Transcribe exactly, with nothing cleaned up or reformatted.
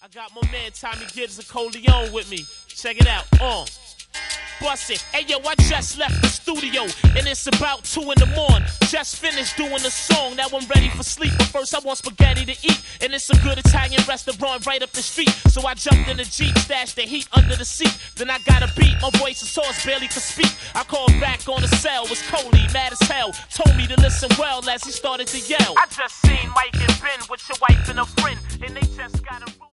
got my man Tommy Gibbs and Coleon with me. Check it out. On. Uh. Bust it. Hey yo, I just left the studio and it's about two in the morning. Just finished doing a song, now I'm ready for sleep. But first I want spaghetti to eat, and it's a good Italian restaurant right up the street. So I jumped in the Jeep, stashed the heat under the seat. Then I got a beat, my voice is hoarse, barely could speak. I called back on the cell, was Coley, mad as hell. Told me to listen well as he started to yell. I just seen Mike and Ben with your wife and a friend, and they just got a